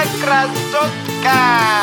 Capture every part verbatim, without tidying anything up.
красотка.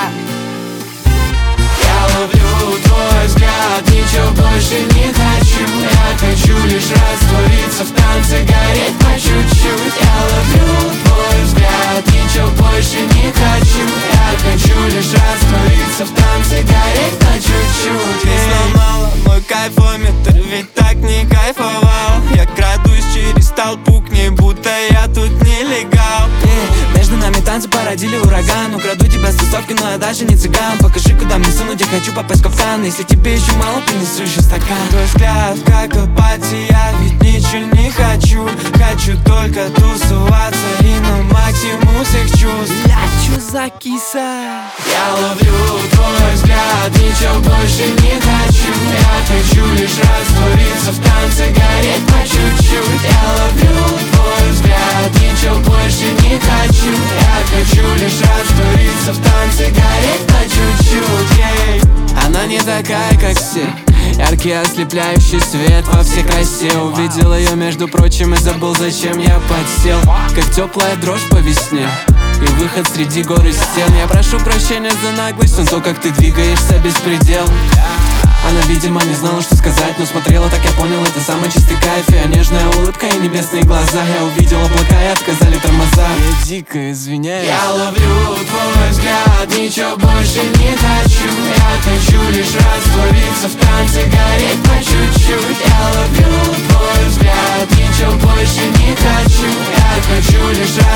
Я ловлю твой взгляд, ничего больше не хочу. Я хочу лишь раствориться в танце, гореть по чуть-чуть. Я ловлю твой взгляд, ничего больше не хочу. Я хочу лишь раствориться в танце, гореть по чуть-чуть. Ты сломала мой кайфометр, ведь так не кайфовал. Я крадусь через толпу к ней, будто я тут нелегал. yeah. Между нами танцы породили ураган. Украду тебя с тусовки, но я даже не цыган. Покажи, куда мне сунуть, я хочу попасть в кафтан. Если тебе еще мало, принесу еще стакан. Твой взгляд как апатия, я ведь ничего не хочу. Хочу только тусоваться и на максимум всех чувств. Я чё за киса? Я ловлю твой взгляд, ничего больше не хочу. Я хочу лишь раствориться в танце, гореть по чуть-чуть. Я ловлю твой взгляд, ничего больше не хочу. Я хочу лишь раствориться в танце, гореть по чуть-чуть. yeah. Она не такая, как все. Яркий ослепляющий свет во всей красе. Увидел ее, между прочим, и забыл, зачем я подсел. Как теплая дрожь по весне и выход среди гор и стен. Я прошу прощения за наглость, но то, как ты двигаешься, беспредел. Она, видимо, не знала, что сказать, но смотрела, так я понял, это самый чистый кайф. И нежная улыбка и небесные глаза. Я увидел облака и отказали тормоза. Я дико извиняюсь. Я ловлю твой взгляд, ничего больше не хочу. Я хочу лишь раствориться в танце, гореть по чуть-чуть. Я ловлю твой взгляд, ничего больше не хочу. Я хочу лишь